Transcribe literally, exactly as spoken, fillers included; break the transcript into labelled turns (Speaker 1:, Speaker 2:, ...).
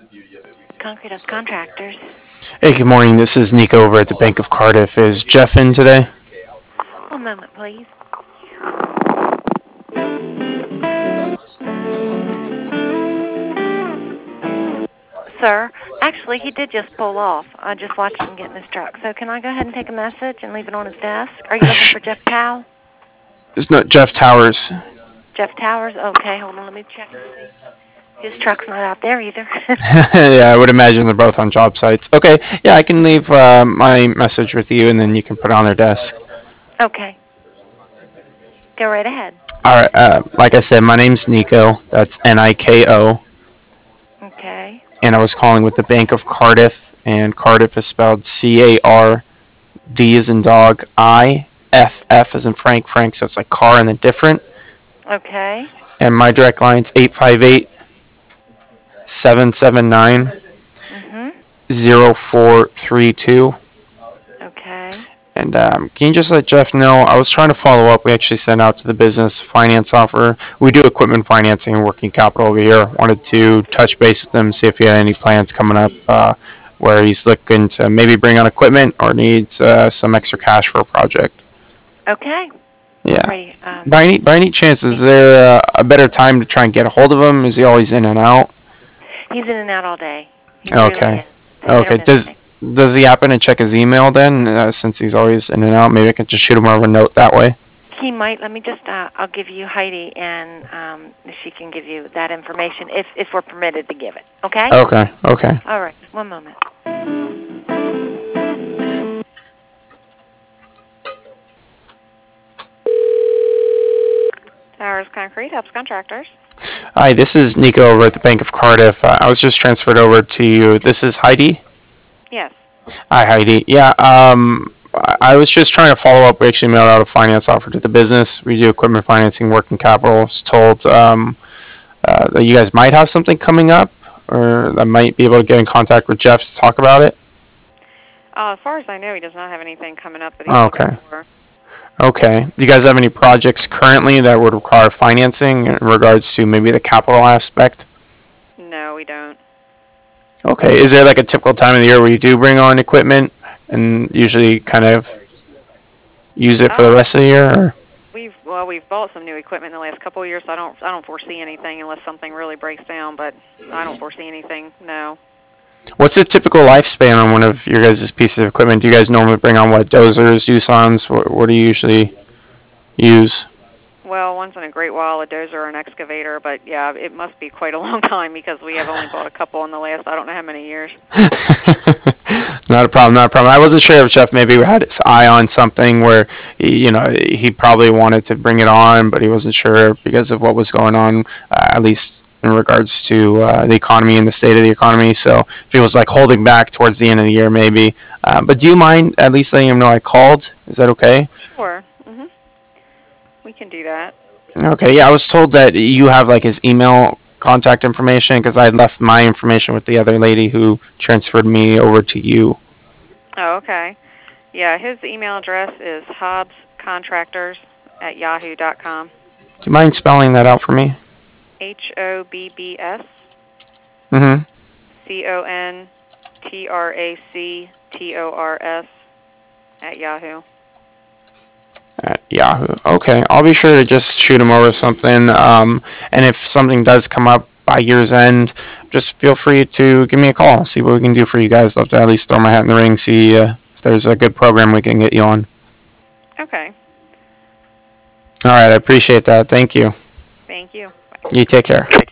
Speaker 1: Concrete House Contractors.
Speaker 2: Hey, good morning. This is Nico over at the Bank of Cardiff. Is Jeff in today?
Speaker 1: One moment, please. Sir, actually, he did just pull off. I just watched him get in his truck. So can I go ahead and take a message and leave it on his desk? Are you looking for Jeff Powell?
Speaker 2: It's not Jeff Towers.
Speaker 1: Jeff Towers? Okay, hold on. Let me check and see. His truck's not out there either.
Speaker 2: Yeah, I would imagine they're both on job sites. Okay, yeah, I can leave uh, my message with you, and then you can put it on their desk.
Speaker 1: Okay. Go right ahead.
Speaker 2: All right. Uh, like I said, my name's Nico. That's N I K O.
Speaker 1: Okay.
Speaker 2: And I was calling with the Bank of Cardiff, and Cardiff is spelled C A R D as in dog, I F F as in Frank, Frank. So it's like car and then different.
Speaker 1: Okay.
Speaker 2: And my direct line's eight five eight, seven seven nine,
Speaker 1: Mhm.
Speaker 2: zero four three two.
Speaker 1: Okay.
Speaker 2: And um, can you just let Jeff know? I was trying to follow up. We actually sent out to the business finance offer. We do equipment financing and working capital over here. Wanted to touch base with him, see if he had any plans coming up uh, where he's looking to maybe bring on equipment or needs uh, some extra cash for a project.
Speaker 1: Okay.
Speaker 2: Yeah.
Speaker 1: Right. Um,
Speaker 2: By any by any chance, is there uh, a better time to try and get a hold of him? Is he always in and out?
Speaker 1: he's in and out all day. He
Speaker 2: Okay.
Speaker 1: really is. They
Speaker 2: Okay.
Speaker 1: don't miss
Speaker 2: Does
Speaker 1: me.
Speaker 2: does he happen to check his email then? Uh, since he's always in and out, maybe I can just shoot him over a note that way.
Speaker 1: He might. Let me just. Uh, I'll give you Heidi, and um, she can give you that information if if we're permitted to give it. Okay.
Speaker 2: Okay. Okay.
Speaker 1: All right. One moment. Towers Concrete helps contractors.
Speaker 2: Hi, this is Nico over at the Bank of Cardiff. Uh, I was just transferred over to you. This is Heidi.
Speaker 1: Yes.
Speaker 2: Hi, Heidi. Yeah. Um, I I was just trying to follow up. We actually mailed out a finance offer to the business. We do equipment financing, working capital. I was told um, uh, that you guys might have something coming up, or I might be able to get in contact with Jeff to talk about it.
Speaker 3: Uh, as far as I know, he does not have anything coming up that he's
Speaker 2: Oh,
Speaker 3: looking
Speaker 2: okay.
Speaker 3: for.
Speaker 2: Okay. Do you guys have any projects currently that would require financing in regards to maybe the capital aspect?
Speaker 3: No, we don't.
Speaker 2: Okay. Is there like a typical time of the year where you do bring on equipment and usually kind of use it for the
Speaker 3: Uh,
Speaker 2: rest of the year? Or?
Speaker 3: we've well, we've bought some new equipment in the last couple of years, so I don't I don't foresee anything unless something really breaks down. But I don't foresee anything. No.
Speaker 2: What's the typical lifespan on one of your guys' pieces of equipment? Do you guys normally bring on what, dozers, Doosan's? What, what do you usually use?
Speaker 3: Well, once in a great while, a dozer or an excavator, but yeah, it must be quite a long time because we have only bought a couple in the last I don't know how many years.
Speaker 2: Not a problem, not a problem. I wasn't sure if Jeff maybe had his eye on something where, you know, he probably wanted to bring it on, but he wasn't sure because of what was going on, uh, at least in regards to uh, the economy and the state of the economy. So if he was like holding back towards the end of the year, maybe. Uh, but do you mind at least letting him know I called? Is that okay?
Speaker 3: Sure. Mhm. We can do that.
Speaker 2: Okay, yeah, I was told that you have like his email contact information because I had left my information with the other lady who transferred me over to you.
Speaker 3: Oh, okay. Yeah, his email address is hobbscontractors at yahoo dot com.
Speaker 2: Do you mind spelling that out for me?
Speaker 3: H O B B S
Speaker 2: Mm-hmm.
Speaker 3: C O N T R A C T O R S at Yahoo.
Speaker 2: At Yahoo. Okay, I'll be sure to just shoot him over something. Um, and if something does come up by year's end, just feel free to give me a call. See what we can do for you guys. Love to at least throw my hat in the ring. See uh, if there's a good program we can get you on.
Speaker 3: Okay.
Speaker 2: All right, I appreciate that. Thank you.
Speaker 3: Thank you.
Speaker 2: You take care.